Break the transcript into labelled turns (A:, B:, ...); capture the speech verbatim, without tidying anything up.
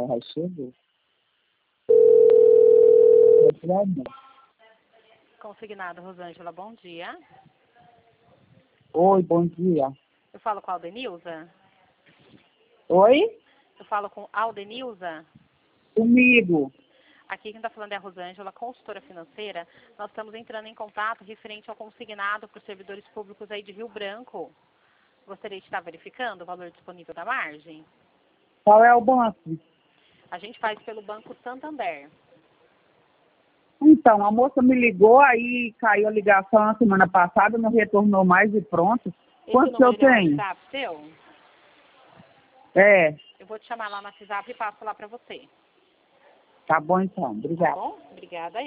A: já chegou.
B: Consignado, Rosângela, bom dia.
A: Oi, bom dia.
B: Eu falo com a Aldenilza?
A: Oi?
B: Eu falo com a Aldenilza?
A: Comigo.
B: Aqui quem está falando é a Rosângela, consultora financeira. Nós estamos entrando em contato referente ao consignado para os servidores públicos aí de Rio Branco. Gostaria de estar verificando o valor disponível da margem?
A: Qual é o banco?
B: A gente faz pelo Banco Santander.
A: Então, a moça me ligou, aí caiu a ligação na semana passada, não retornou mais e pronto.
B: Esse
A: Quanto que eu
B: número é o
A: tenho?
B: WhatsApp seu?
A: É,
B: Eu vou te chamar lá no WhatsApp e passo lá para você.
A: tá bom então,
B: Tá
A: obrigada.
B: bom? Obrigada aí.